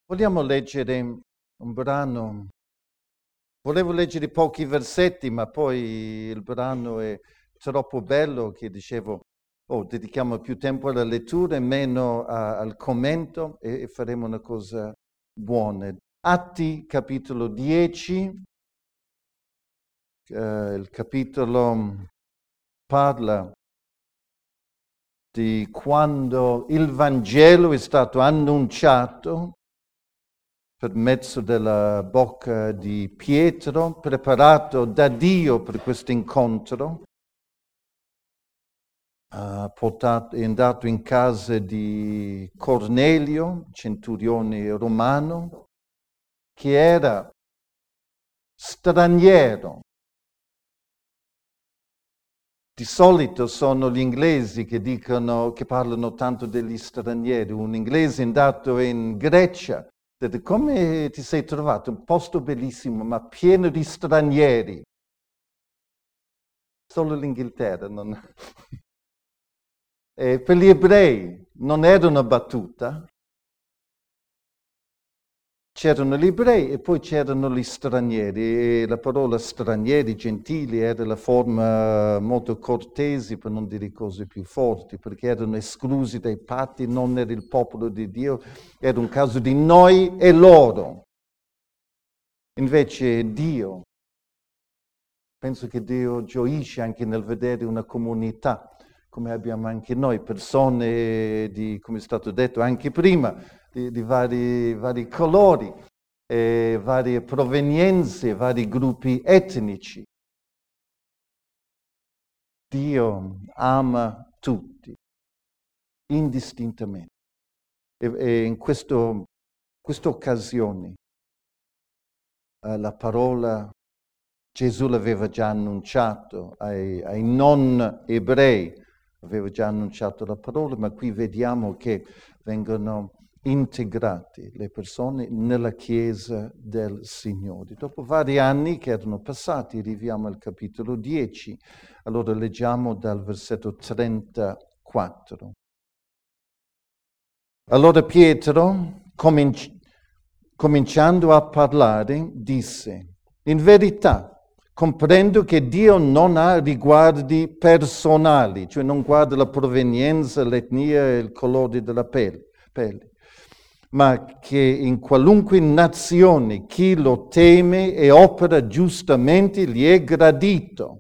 Vogliamo leggere un brano. Volevo leggere pochi versetti, ma poi il brano è troppo bello che dicevo, dedichiamo più tempo alla lettura e meno al commento e faremo una cosa buona. Atti, capitolo 10, il capitolo parla di quando il Vangelo è stato annunciato per mezzo della bocca di Pietro, preparato da Dio per questo incontro. È andato in casa di Cornelio, centurione romano, che era straniero. Di solito sono gli inglesi che parlano tanto degli stranieri. Un inglese è andato in Grecia. Come ti sei trovato? Un posto bellissimo, ma pieno di stranieri. Solo l'Inghilterra non... per gli ebrei non era una battuta. C'erano gli ebrei e poi c'erano gli stranieri. E la parola stranieri, gentili, era la forma molto cortese, per non dire cose più forti, perché erano esclusi dai patti, non era il popolo di Dio, era un caso di noi e loro. Invece Dio, penso che Dio gioisce anche nel vedere una comunità, come abbiamo anche noi, persone di, come è stato detto anche prima, di vari colori, varie provenienze, vari gruppi etnici. Dio ama tutti, indistintamente. E in questa occasione la parola Gesù l'aveva già annunciato ai non ebrei, aveva già annunciato la parola, ma qui vediamo che vengono integrate le persone nella Chiesa del Signore. Dopo vari anni che erano passati, arriviamo al capitolo 10, allora leggiamo dal versetto 34. Allora Pietro, cominciando a parlare, disse: in verità, comprendo che Dio non ha riguardi personali, cioè non guarda la provenienza, l'etnia e il colore della pelle, ma che in qualunque nazione chi lo teme e opera giustamente gli è gradito.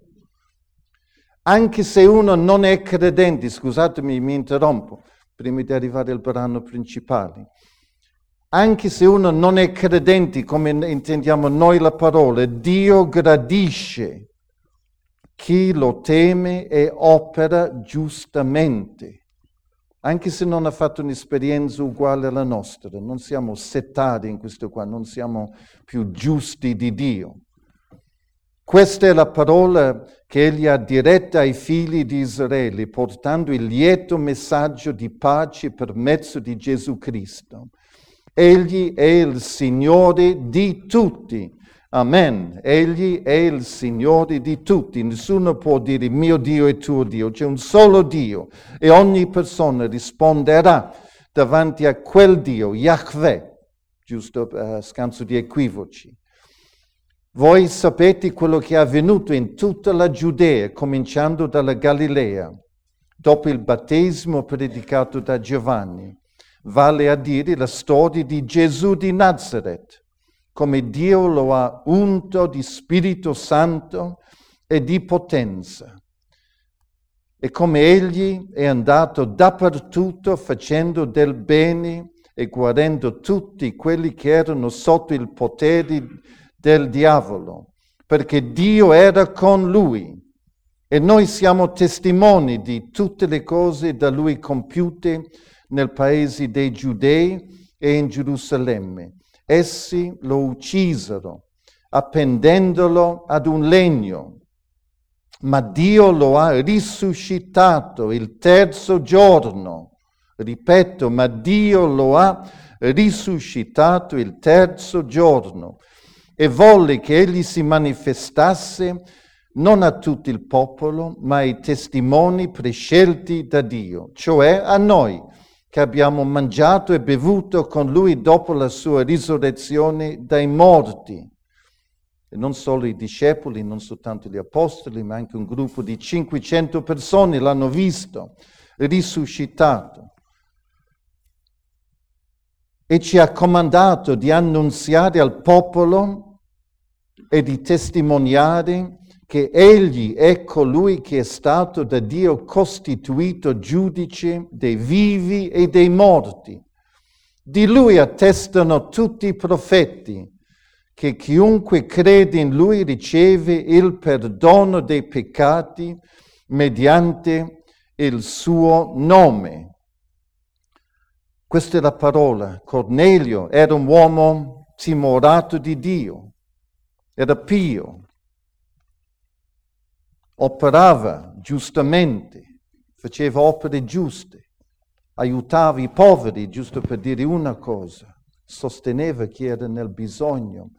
Anche se uno non è credente, scusatemi, mi interrompo, prima di arrivare al brano principale. Anche se uno non è credente, come intendiamo noi la parola, Dio gradisce chi lo teme e opera giustamente. Anche se non ha fatto un'esperienza uguale alla nostra, non siamo settati in questo qua, non siamo più giusti di Dio. Questa è la parola che egli ha diretta ai figli di Israele, portando il lieto messaggio di pace per mezzo di Gesù Cristo. Egli è il Signore di tutti. Amen. Egli è il Signore di tutti. Nessuno può dire mio Dio e tuo Dio. C'è un solo Dio e ogni persona risponderà davanti a quel Dio, Yahweh, giusto a scanso di equivoci. Voi sapete quello che è avvenuto in tutta la Giudea, cominciando dalla Galilea, dopo il battesimo predicato da Giovanni. Vale a dire la storia di Gesù di Nazareth, come Dio lo ha unto di Spirito Santo e di potenza, e come egli è andato dappertutto facendo del bene e guarendo tutti quelli che erano sotto il potere del diavolo, perché Dio era con lui. E noi siamo testimoni di tutte le cose da lui compiute nel paese dei Giudei e in Gerusalemme. Essi lo uccisero, appendendolo ad un legno, ma Dio lo ha risuscitato il terzo giorno. Ripeto, ma Dio lo ha risuscitato il terzo giorno e volle che egli si manifestasse non a tutto il popolo, ma ai testimoni prescelti da Dio, cioè a noi, che abbiamo mangiato e bevuto con lui dopo la sua risurrezione dai morti. E non solo i discepoli, non soltanto gli apostoli, ma anche un gruppo di 500 persone l'hanno visto risuscitato. E ci ha comandato di annunziare al popolo e di testimoniare che egli è colui che è stato da Dio costituito giudice dei vivi e dei morti. Di lui attestano tutti i profeti che chiunque crede in lui riceve il perdono dei peccati mediante il suo nome. Questa è la parola. Cornelio era un uomo timorato di Dio, era pio, operava giustamente, faceva opere giuste, aiutava i poveri, giusto per dire una cosa, sosteneva chi era nel bisogno.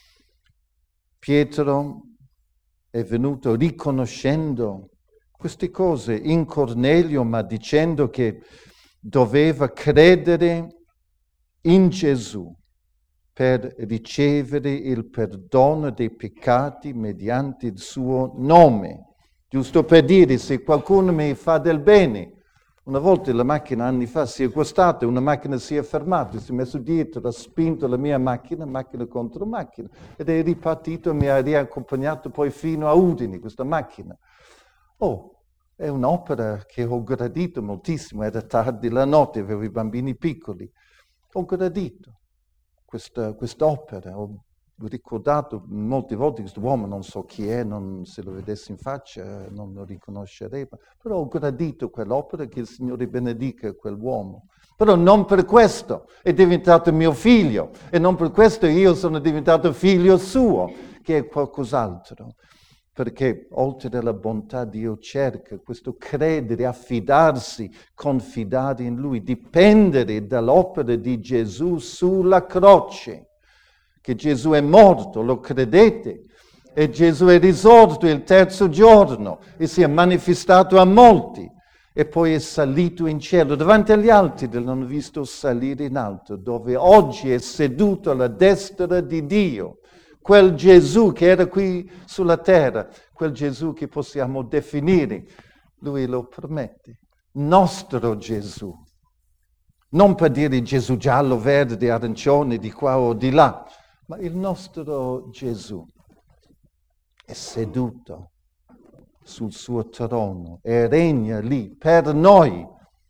Pietro è venuto riconoscendo queste cose in Cornelio, ma dicendo che doveva credere in Gesù per ricevere il perdono dei peccati mediante il suo nome. Giusto per dire, se qualcuno mi fa del bene, una volta la macchina anni fa si è accostata, una macchina si è fermata, si è messo dietro, ha spinto la mia macchina contro macchina, ed è ripartito e mi ha riaccompagnato poi fino a Udine, questa macchina. Oh, è un'opera che ho gradito moltissimo, era tardi la notte, avevo i bambini piccoli. Ho gradito quest'opera, ho ricordato molte volte questo uomo, non so chi è, se lo vedessi in faccia non lo riconoscerei, però ho gradito quell'opera, che il Signore benedica quell'uomo. Però non per questo è diventato mio figlio, e non per questo io sono diventato figlio suo, che è qualcos'altro. Perché oltre alla bontà Dio cerca questo credere, affidarsi, confidare in Lui, dipendere dall'opera di Gesù sulla croce. Che Gesù è morto, lo credete? E Gesù è risorto il terzo giorno e si è manifestato a molti. E poi è salito in cielo. Davanti agli altri l'hanno visto salire in alto, dove oggi è seduto alla destra di Dio. Quel Gesù che era qui sulla terra, quel Gesù che possiamo definire, lui lo promette, nostro Gesù. Non per dire Gesù giallo, verde, arancione, di qua o di là, ma il nostro Gesù è seduto sul suo trono e regna lì per noi.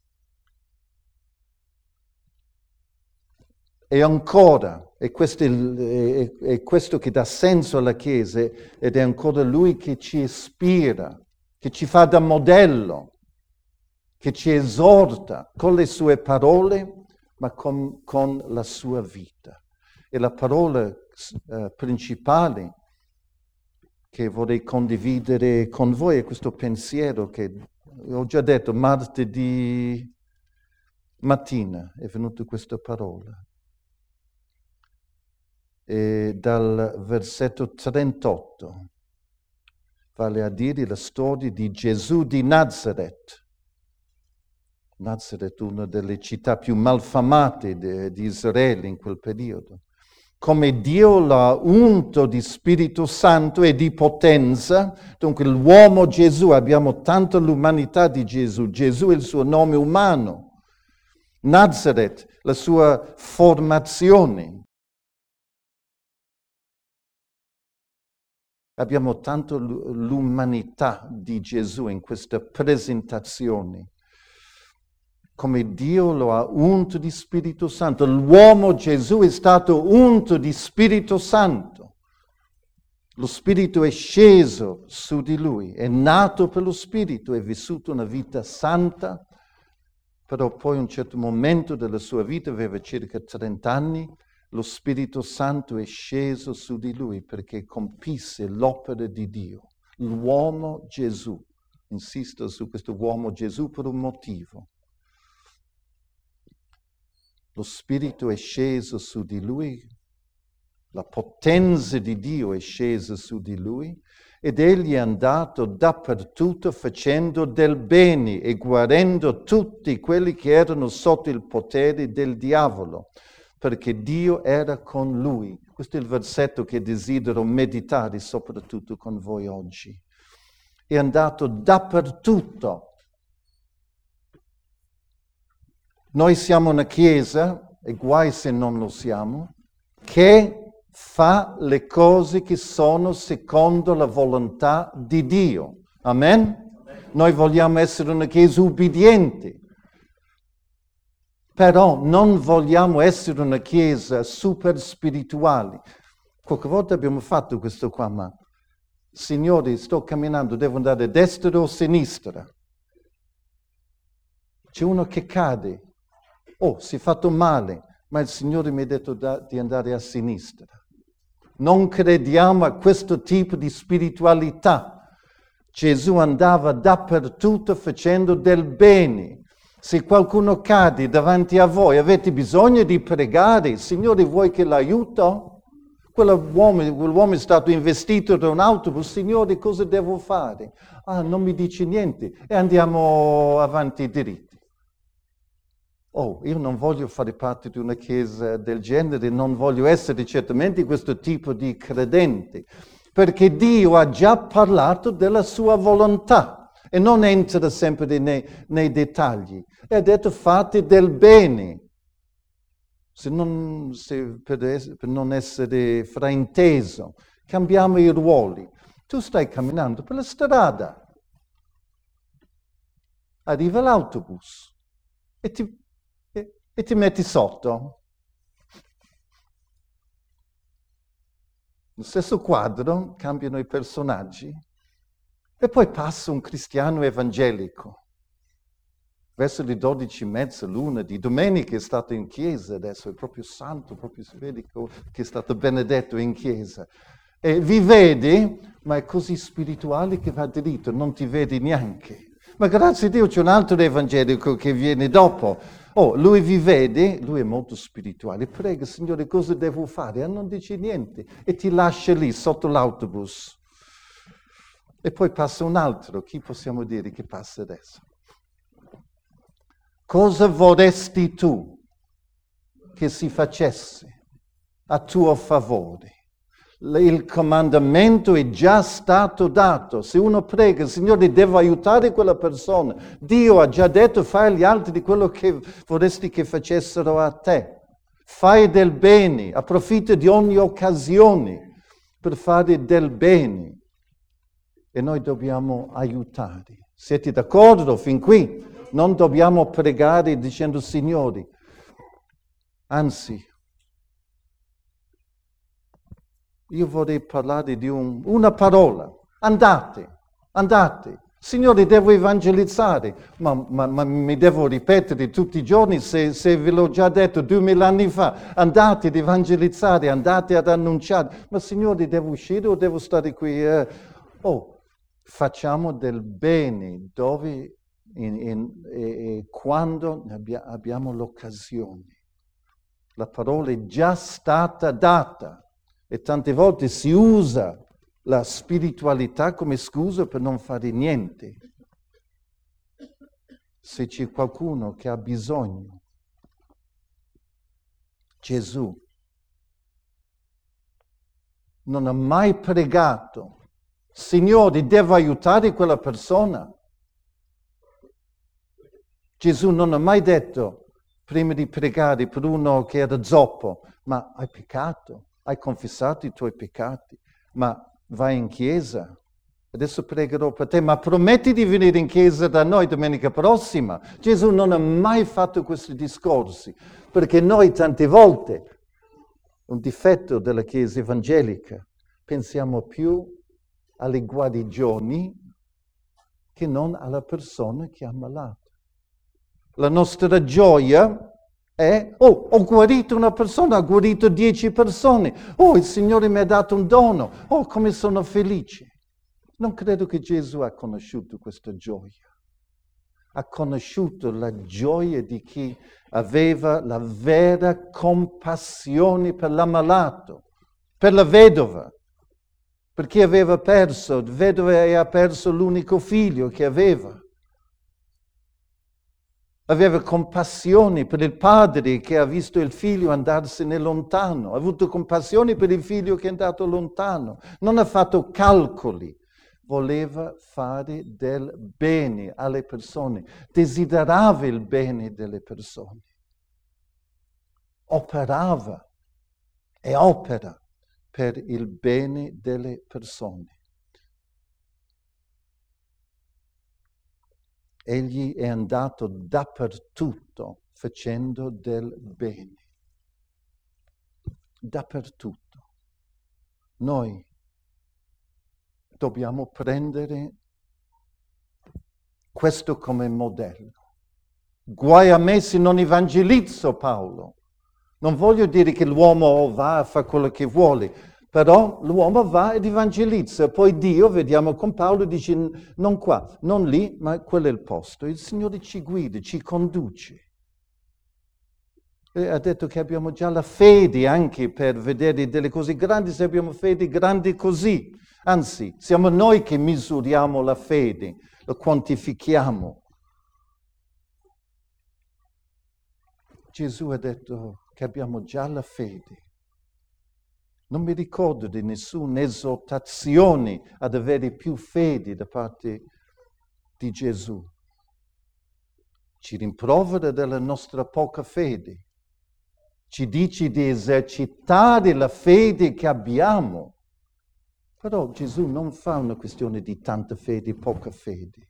E ancora, e questo è questo che dà senso alla Chiesa, ed è ancora Lui che ci ispira, che ci fa da modello, che ci esorta con le sue parole, ma con la sua vita. E la parola principale che vorrei condividere con voi è questo pensiero che ho già detto, martedì mattina è venuta questa parola. E dal versetto 38, vale a dire la storia di Gesù di Nazareth. Nazareth, una delle città più malfamate di Israele in quel periodo. Come Dio l'ha unto di Spirito Santo e di potenza, dunque l'uomo Gesù, abbiamo tanto l'umanità di Gesù, Gesù è il suo nome umano, Nazareth, la sua formazione. Abbiamo tanto l'umanità di Gesù in questa presentazione. Come Dio lo ha unto di Spirito Santo. L'uomo Gesù è stato unto di Spirito Santo. Lo Spirito è sceso su di lui, è nato per lo Spirito, è vissuto una vita santa, però poi a un certo momento della sua vita, aveva circa 30 anni, lo Spirito Santo è sceso su di lui perché compisse l'opera di Dio. L'uomo Gesù. Insisto su questo uomo Gesù per un motivo. Lo Spirito è sceso su di lui, la potenza di Dio è scesa su di lui Ed egli è andato dappertutto facendo del bene e guarendo tutti quelli che erano sotto il potere del diavolo, perché Dio era con lui. Questo è il versetto che desidero meditare soprattutto con voi oggi. È andato dappertutto. Noi siamo una chiesa, e guai se non lo siamo, che fa le cose che sono secondo la volontà di Dio. Amen? Noi vogliamo essere una chiesa ubbidiente, però non vogliamo essere una chiesa super spirituale. Qualche volta abbiamo fatto questo qua, ma Signore, sto camminando, devo andare a destra o a sinistra? C'è uno che cade. Oh, si è fatto male, ma il Signore mi ha detto di andare a sinistra. Non crediamo a questo tipo di spiritualità. Gesù andava dappertutto facendo del bene. Se qualcuno cade davanti a voi, avete bisogno di pregare. Signore, vuoi che l'aiuto? Quell'uomo è stato investito da un autobus. Signore, cosa devo fare? Ah, non mi dici niente. E andiamo avanti diritti. Oh, io non voglio fare parte di una chiesa del genere, non voglio essere certamente questo tipo di credente, perché Dio ha già parlato della sua volontà e non entra sempre nei dettagli. E ha detto fate del bene, per non essere frainteso. Cambiamo i ruoli. Tu stai camminando per la strada, arriva l'autobus e ti metti sotto. Nel stesso quadro cambiano i personaggi e poi passa un cristiano evangelico. Verso le 12:30, l'una di domenica è stato in chiesa, adesso è proprio santo, proprio si vede che è stato benedetto in chiesa. E vi vedi, ma è così spirituale che va dritto, non ti vedi neanche. Ma grazie a Dio c'è un altro evangelico che viene dopo. Oh, lui vi vede, lui è molto spirituale, prega, Signore, cosa devo fare? E non dice niente e ti lascia lì sotto l'autobus. E poi passa un altro, chi possiamo dire che passa adesso? Cosa vorresti tu che si facesse a tuo favore? Il comandamento è già stato dato. Se uno prega, Signore, devo aiutare quella persona. Dio ha già detto, fai agli altri di quello che vorresti che facessero a te. Fai del bene, approfitta di ogni occasione per fare del bene. E noi dobbiamo aiutare. Siete d'accordo fin qui? Non dobbiamo pregare dicendo, Signore, anzi, io vorrei parlare di una parola. Andate. Signore, devo evangelizzare, ma mi devo ripetere tutti i giorni se ve l'ho già detto 2000 anni fa. Andate ad evangelizzare, andate ad annunciare. Ma Signore, devo uscire o devo stare qui? Facciamo del bene dove e quando abbiamo l'occasione. La parola è già stata data. E tante volte si usa la spiritualità come scusa per non fare niente. Se c'è qualcuno che ha bisogno, Gesù non ha mai pregato, Signore, devo aiutare quella persona. Gesù non ha mai detto, prima di pregare per uno che era zoppo, ma hai peccato? Hai confessato i tuoi peccati, ma vai in chiesa. Adesso pregherò per te, ma prometti di venire in chiesa da noi domenica prossima. Gesù non ha mai fatto questi discorsi, perché noi tante volte, un difetto della chiesa evangelica, pensiamo più alle guarigioni che non alla persona che è ammalata. La nostra gioia ho guarito una persona, ho guarito 10 persone. Oh, il Signore mi ha dato un dono. Oh, come sono felice. Non credo che Gesù ha conosciuto questa gioia. Ha conosciuto la gioia di chi aveva la vera compassione per l'ammalato, per la vedova. perché aveva perso, vedova e ha perso l'unico figlio che aveva. Aveva compassione per il padre che ha visto il figlio andarsene lontano, ha avuto compassione per il figlio che è andato lontano, non ha fatto calcoli, voleva fare del bene alle persone, desiderava il bene delle persone, operava e opera per il bene delle persone. Egli è andato dappertutto facendo del bene. Dappertutto. Noi dobbiamo prendere questo come modello. Guai a me se non evangelizzo, Paolo. Non voglio dire che l'uomo va a fare quello che vuole, però l'uomo va ed evangelizza. Poi Dio, vediamo con Paolo, dice non qua, non lì, ma quello è il posto. Il Signore ci guida, ci conduce. E ha detto che abbiamo già la fede anche per vedere delle cose grandi, se abbiamo fede grande così. Anzi, siamo noi che misuriamo la fede, lo quantifichiamo. Gesù ha detto che abbiamo già la fede. Non mi ricordo di nessuna esortazione ad avere più fede da parte di Gesù. Ci rimprovera della nostra poca fede. Ci dice di esercitare la fede che abbiamo. Però Gesù non fa una questione di tanta fede e poca fede.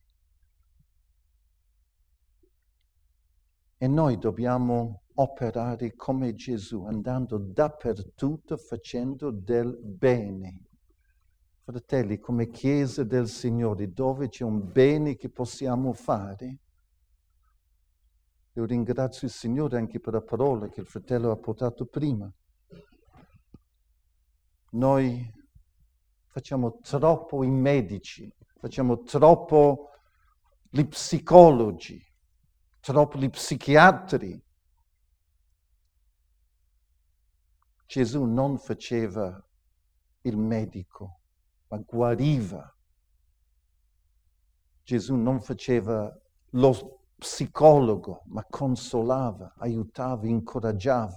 E noi dobbiamo operare come Gesù, andando dappertutto facendo del bene. Fratelli, come Chiesa del Signore, dove c'è un bene che possiamo fare, io ringrazio il Signore anche per la parola che il fratello ha portato prima. Noi facciamo troppo i medici, facciamo troppo gli psicologi, troppo gli psichiatri. Gesù non faceva il medico, ma guariva. Gesù non faceva lo psicologo, ma consolava, aiutava, incoraggiava.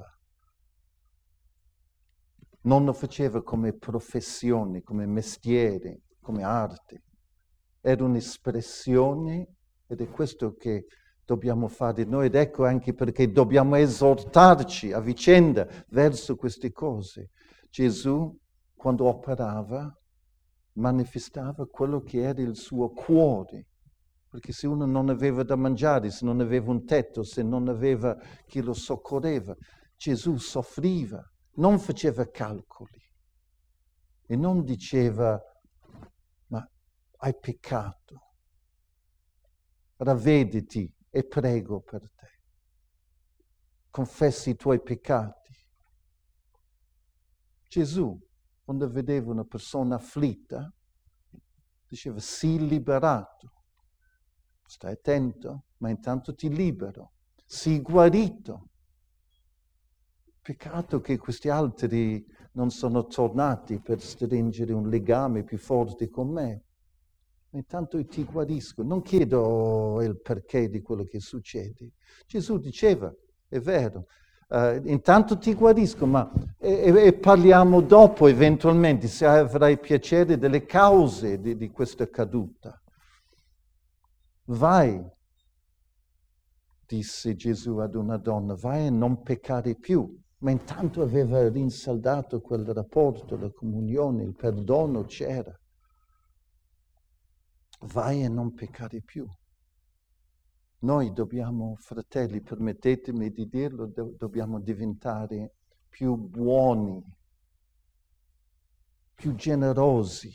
Non lo faceva come professione, come mestiere, come arte. Era un'espressione ed è questo che dobbiamo fare noi ed ecco anche perché dobbiamo esortarci a vicenda verso queste cose. Gesù, quando operava, manifestava quello che era il suo cuore. Perché se uno non aveva da mangiare, se non aveva un tetto, se non aveva chi lo soccorreva, Gesù soffriva, non faceva calcoli e non diceva, ma hai peccato, ravvediti e prego per te. Confessi i tuoi peccati. Gesù, quando vedeva una persona afflitta, diceva, sii liberato. Stai attento, ma intanto ti libero. Sii guarito. Peccato che questi altri non sono tornati per stringere un legame più forte con me. Ma intanto ti guarisco. Non chiedo il perché di quello che succede. Gesù diceva, è vero, intanto ti guarisco, ma e parliamo dopo eventualmente, se avrai piacere, delle cause di questa caduta. Vai, disse Gesù ad una donna, vai e non peccare più. Ma intanto aveva rinsaldato quel rapporto, la comunione, il perdono c'era. Vai e non peccare più. Noi dobbiamo, fratelli, permettetemi di dirlo, dobbiamo diventare più buoni, più generosi.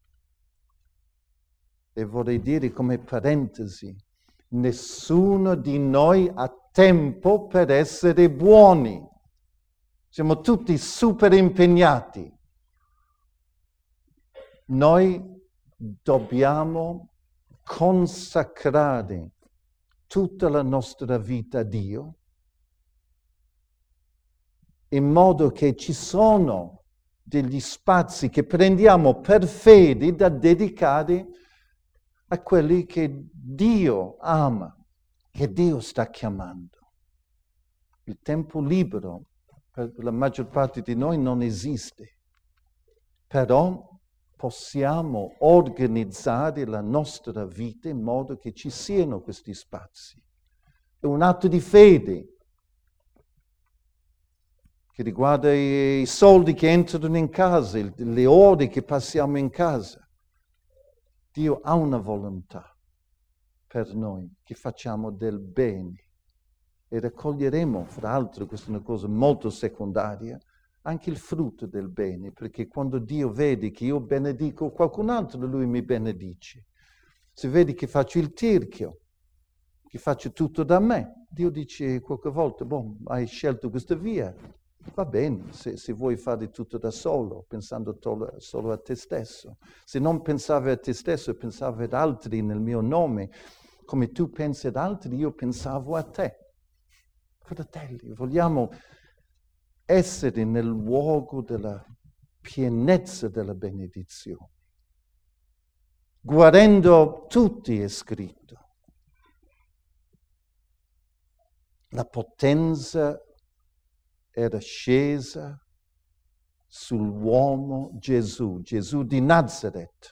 E vorrei dire come parentesi, nessuno di noi ha tempo per essere buoni. Siamo tutti super impegnati. Noi dobbiamo consacrare tutta la nostra vita a Dio, in modo che ci sono degli spazi che prendiamo per fede da dedicare a quelli che Dio ama, che Dio sta chiamando. Il tempo libero per la maggior parte di noi non esiste, però possiamo organizzare la nostra vita in modo che ci siano questi spazi. È un atto di fede che riguarda i soldi che entrano in casa, le ore che passiamo in casa. Dio ha una volontà per noi, che facciamo del bene. E raccoglieremo, fra l'altro, questa è una cosa molto secondaria, anche il frutto del bene, perché quando Dio vede che io benedico qualcun altro, Lui mi benedice. Se vedi che faccio il tirchio, che faccio tutto da me, Dio dice qualche volta, hai scelto questa via, va bene, se vuoi fare tutto da solo, pensando solo a te stesso. Se non pensavi a te stesso e pensavi ad altri nel mio nome, come tu pensi ad altri, io pensavo a te. Fratelli, vogliamo essere nel luogo della pienezza della benedizione. Guarendo tutti è scritto. La potenza era scesa sull'uomo Gesù di Nazareth,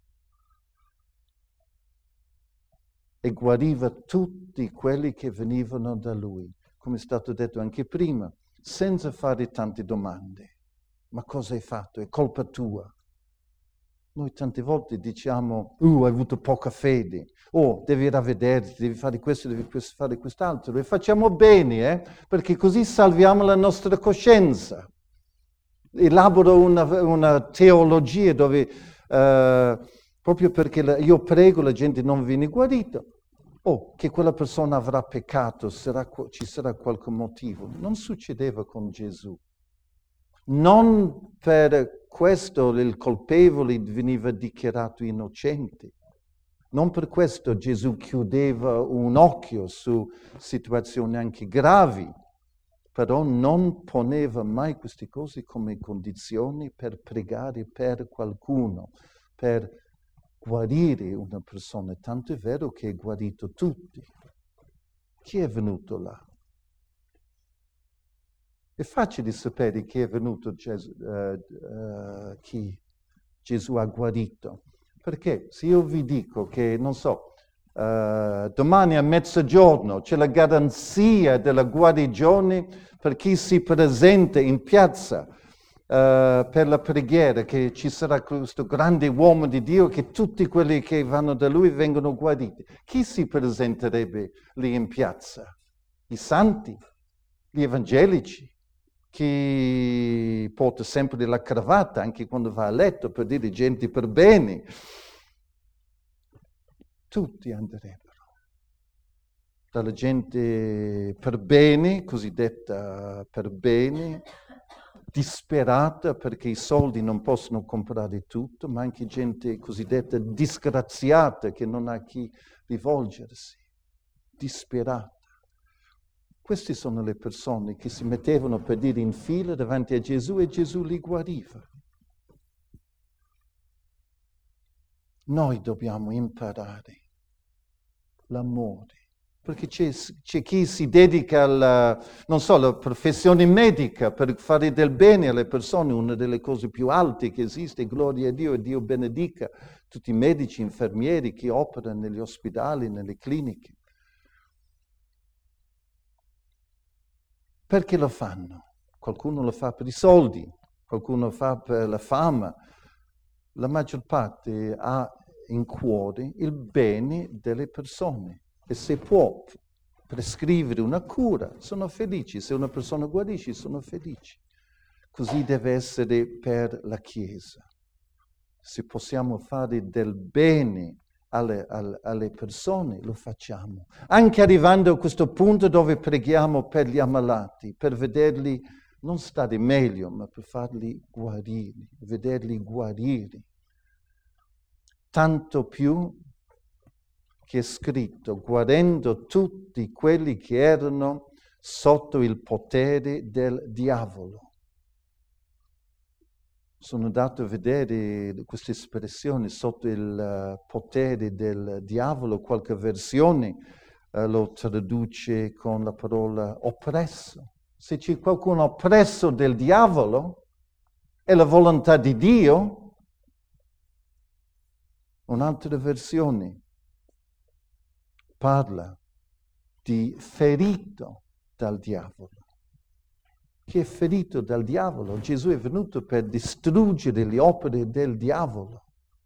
e guariva tutti quelli che venivano da lui, come è stato detto anche prima, senza fare tante domande. Ma cosa hai fatto? È colpa tua. Noi tante volte diciamo, hai avuto poca fede, devi ravvederti, devi fare questo, devi fare quest'altro, e facciamo bene, perché così salviamo la nostra coscienza. Elaboro una teologia dove, proprio perché io prego, la gente non viene guarita, che quella persona avrà peccato, ci sarà qualche motivo. Non succedeva con Gesù. Non per questo il colpevole veniva dichiarato innocente. Non per questo Gesù chiudeva un occhio su situazioni anche gravi, però non poneva mai queste cose come condizioni per pregare per qualcuno, per guarire una persona. Tanto è vero che ha guarito tutti. Chi è venuto là? È facile sapere chi è venuto, chi Gesù ha guarito. Perché se io vi dico che, non so, domani a mezzogiorno c'è la garanzia della guarigione per chi si presenta in piazza per la preghiera, che ci sarà questo grande uomo di Dio, che tutti quelli che vanno da lui vengono guariti. Chi si presenterebbe lì in piazza? I santi? Gli evangelici? Chi porta sempre la cravatta anche quando va a letto per dire gente per bene. Tutti andrebbero. Dalla gente per bene, cosiddetta per bene, disperata perché i soldi non possono comprare tutto, ma anche gente cosiddetta disgraziata che non ha a chi rivolgersi, disperata. Queste sono le persone che si mettevano per dire in fila davanti a Gesù e Gesù li guariva. Noi dobbiamo imparare l'amore, perché c'è chi si dedica alla professione medica per fare del bene alle persone, una delle cose più alte che esiste, gloria a Dio e Dio benedica tutti i medici, infermieri che operano negli ospedali, nelle cliniche. Perché lo fanno? Qualcuno lo fa per i soldi, qualcuno lo fa per la fama. La maggior parte ha in cuore il bene delle persone e se può prescrivere una cura, sono felici. Se una persona guarisce, sono felici. Così deve essere per la Chiesa. Se possiamo fare del bene alle persone, lo facciamo. Anche arrivando a questo punto dove preghiamo per gli ammalati, per vederli non stare meglio, ma per farli guarire, vederli guarire. Tanto più che è scritto, guarendo tutti quelli che erano sotto il potere del diavolo. sono andato a vedere queste espressioni sotto il potere del diavolo, qualche versione lo traduce con la parola oppresso. Se c'è qualcuno oppresso del diavolo, è la volontà di Dio. Un'altra versione parla di ferito dal diavolo. Chi è ferito dal diavolo? Gesù è venuto per distruggere le opere del diavolo.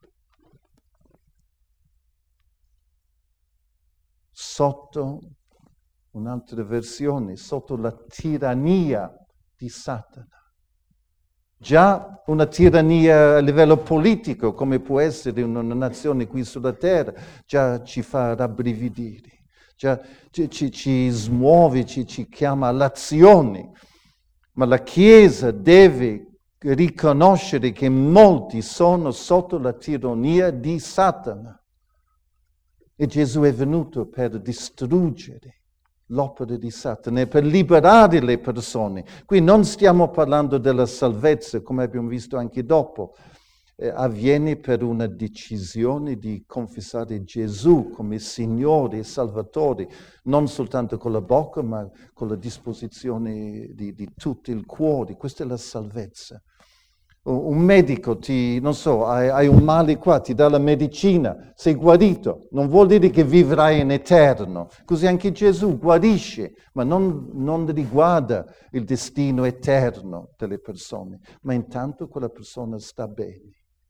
Sotto un'altra versione, sotto la tirannia di Satana. Già una tirannia a livello politico, come può essere in una nazione qui sulla terra, già ci fa rabbrividire, già ci smuove, ci chiama all'azione. Ma la Chiesa deve riconoscere che molti sono sotto la tirannia di Satana. E Gesù è venuto per distruggere l'opera di Satana e per liberare le persone. Qui non stiamo parlando della salvezza, come abbiamo visto anche dopo. Avviene per una decisione di confessare Gesù come Signore e Salvatore, non soltanto con la bocca, ma con la disposizione di tutto il cuore. Questa è la salvezza. Un medico hai un male qua, ti dà la medicina, sei guarito, non vuol dire che vivrai in eterno. Così anche Gesù guarisce, ma non riguarda il destino eterno delle persone, ma intanto quella persona sta bene.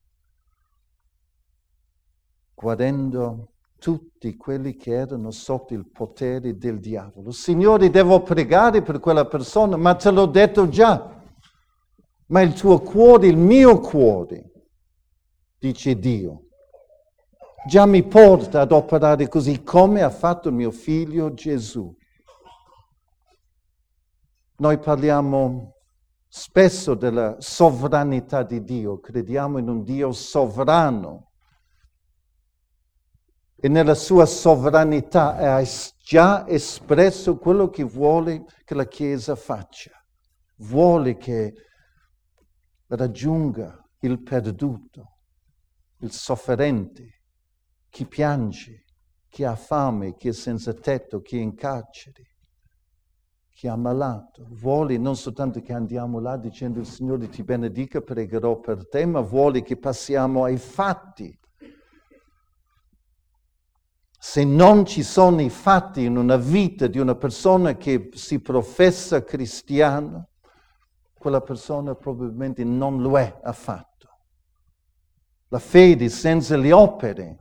Guardando tutti quelli che erano sotto il potere del diavolo. Signore, devo pregare per quella persona, ma te l'ho detto già. Ma il tuo cuore, il mio cuore, dice Dio, già mi porta ad operare così come ha fatto mio figlio Gesù. Noi parliamo spesso della sovranità di Dio, crediamo in un Dio sovrano. E nella sua sovranità ha già espresso quello che vuole che la Chiesa faccia. Vuole che raggiunga il perduto, il sofferente, chi piange, chi ha fame, chi è senza tetto, chi è in carcere, chi è ammalato. Vuole non soltanto che andiamo là dicendo il Signore ti benedica, pregherò per te, ma vuole che passiamo ai fatti. Se non ci sono i fatti in una vita di una persona che si professa cristiano, quella persona probabilmente non lo è affatto. La fede senza le opere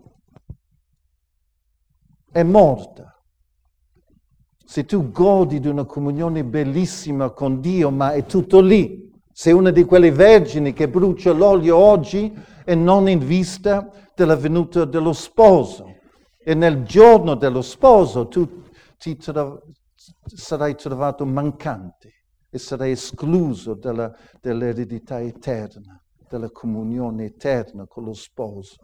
è morta. Se tu godi di una comunione bellissima con Dio, ma è tutto lì, sei una di quelle vergini che brucia l'olio oggi e non in vista della venuta dello sposo. E nel giorno dello sposo tu sarai trovato mancante e sarai escluso dall'eredità eterna, dalla comunione eterna con lo sposo.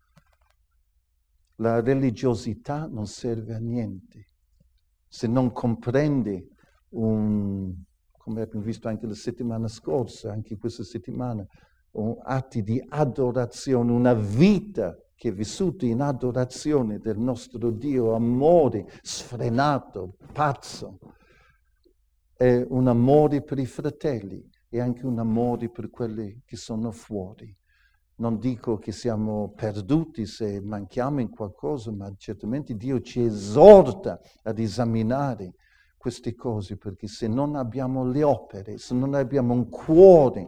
La religiosità non serve a niente se non comprende come abbiamo visto anche la settimana scorsa, anche questa settimana, atti di adorazione, una vita che è vissuta in adorazione del nostro Dio, amore sfrenato, pazzo. È un amore per i fratelli e anche un amore per quelli che sono fuori. Non dico che siamo perduti se manchiamo in qualcosa, ma certamente Dio ci esorta ad esaminare queste cose, perché se non abbiamo le opere, se non abbiamo un cuore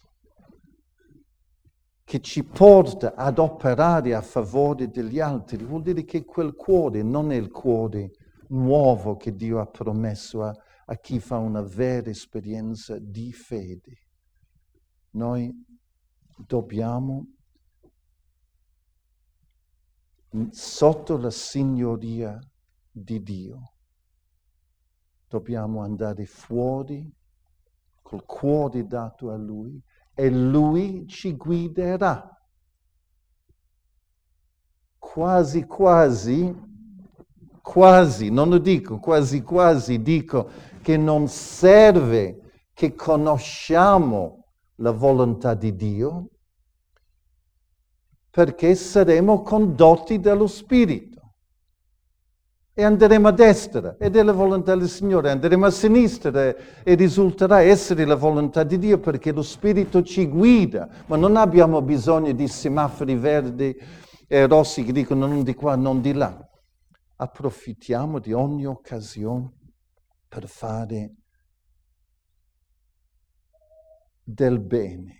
che ci porta ad operare a favore degli altri, vuol dire che quel cuore non è il cuore nuovo che Dio ha promesso a chi fa una vera esperienza di fede. Noi dobbiamo, sotto la signoria di Dio, dobbiamo andare fuori col cuore dato a Lui e Lui ci guiderà. Quasi, non lo dico, quasi dico che non serve che conosciamo la volontà di Dio, perché saremo condotti dallo Spirito. E andremo a destra, ed è la volontà del Signore. Andremo a sinistra e risulterà essere la volontà di Dio, perché lo Spirito ci guida. Ma non abbiamo bisogno di semafori verdi e rossi che dicono non di qua, non di là. Approfittiamo di ogni occasione per fare del bene.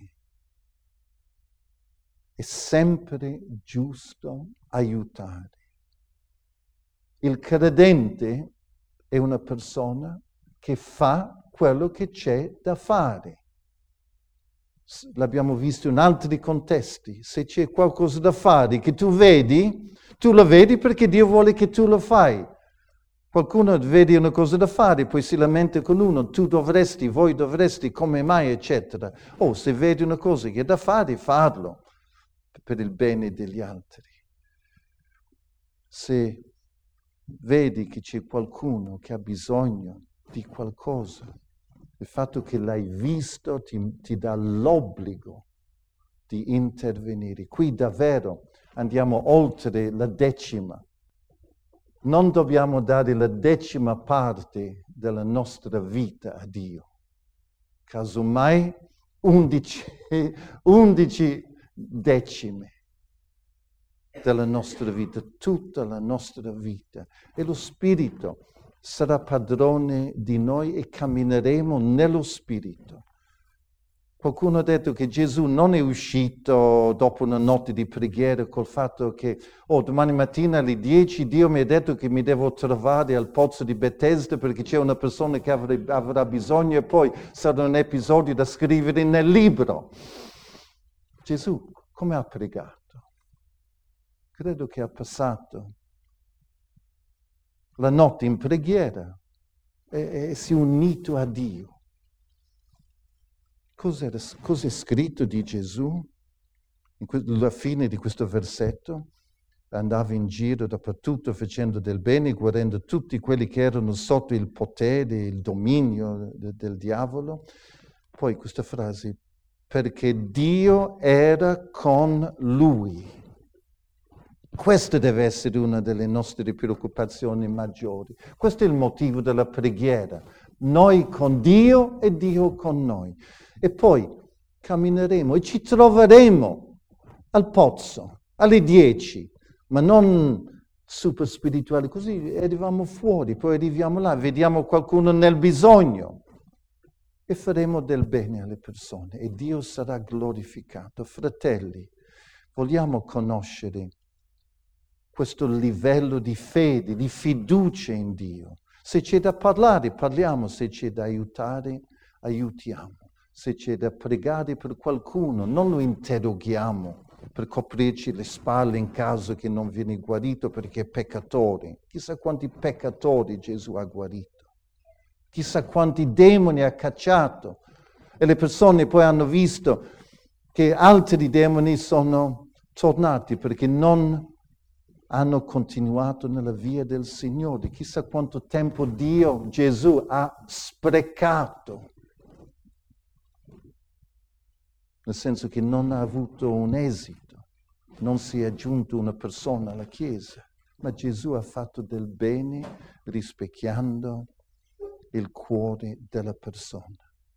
È sempre giusto aiutare. Il credente è una persona che fa quello che c'è da fare. L'abbiamo visto in altri contesti. Se c'è qualcosa da fare che tu vedi, tu lo vedi perché Dio vuole che tu lo fai. Qualcuno vede una cosa da fare, poi si lamenta con uno, tu dovresti, voi dovresti, come mai, eccetera. Oh, se vedi una cosa che è da fare, farlo per il bene degli altri. Se vedi che c'è qualcuno che ha bisogno di qualcosa, il fatto che l'hai visto ti dà l'obbligo di intervenire. Qui davvero andiamo oltre la 10ª. Non dobbiamo dare la 10ª parte della nostra vita a Dio. Casomai 11 decime della nostra vita, tutta la nostra vita. E lo Spirito sarà padrone di noi e cammineremo nello Spirito. Qualcuno ha detto che Gesù non è uscito dopo una notte di preghiera col fatto che domani mattina alle 10 Dio mi ha detto che mi devo trovare al pozzo di Bethesda perché c'è una persona che avrà bisogno e poi sarà un episodio da scrivere nel libro. Gesù come ha pregato? Credo che ha passato la notte in preghiera e si è unito a Dio. Cos'è scritto di Gesù? Alla fine di questo versetto andava in giro dappertutto facendo del bene, guarendo tutti quelli che erano sotto il potere, il dominio del diavolo. Poi questa frase, perché Dio era con lui. Questa deve essere una delle nostre preoccupazioni maggiori. Questo è il motivo della preghiera. Noi con Dio e Dio con noi. E poi cammineremo e ci troveremo al pozzo, alle 10, ma non super spirituali, così arriviamo fuori, poi arriviamo là, vediamo qualcuno nel bisogno e faremo del bene alle persone e Dio sarà glorificato. Fratelli, vogliamo conoscere questo livello di fede, di fiducia in Dio. Se c'è da parlare, parliamo, se c'è da aiutare, aiutiamo. Se c'è da pregare per qualcuno, non lo interroghiamo per coprirci le spalle in caso che non viene guarito perché è peccatore. Chissà quanti peccatori Gesù ha guarito. Chissà quanti demoni ha cacciato. E le persone poi hanno visto che altri demoni sono tornati perché non hanno continuato nella via del Signore. Chissà quanto tempo Gesù ha sprecato. Nel senso che non ha avuto un esito, non si è aggiunto una persona alla Chiesa, ma Gesù ha fatto del bene rispecchiando il cuore della persona.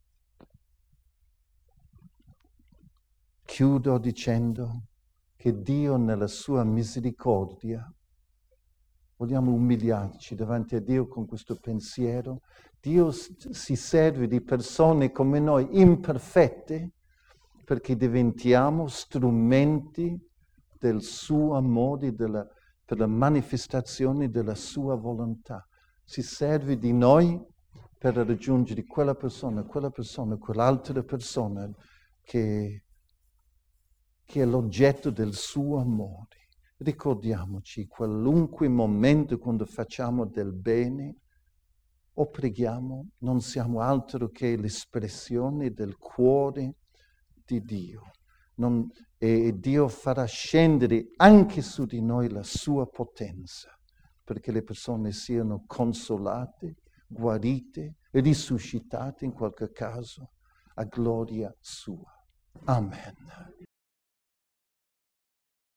Chiudo dicendo che Dio nella sua misericordia, vogliamo umiliarci davanti a Dio con questo pensiero, Dio si serve di persone come noi imperfette, perché diventiamo strumenti del suo amore, per la manifestazione della sua volontà. Si serve di noi per raggiungere quell'altra persona che è l'oggetto del suo amore. Ricordiamoci, qualunque momento quando facciamo del bene o preghiamo, non siamo altro che l'espressione del cuore di Dio. E Dio farà scendere anche su di noi la sua potenza, perché le persone siano consolate, guarite, risuscitate in qualche caso, a gloria sua. Amen.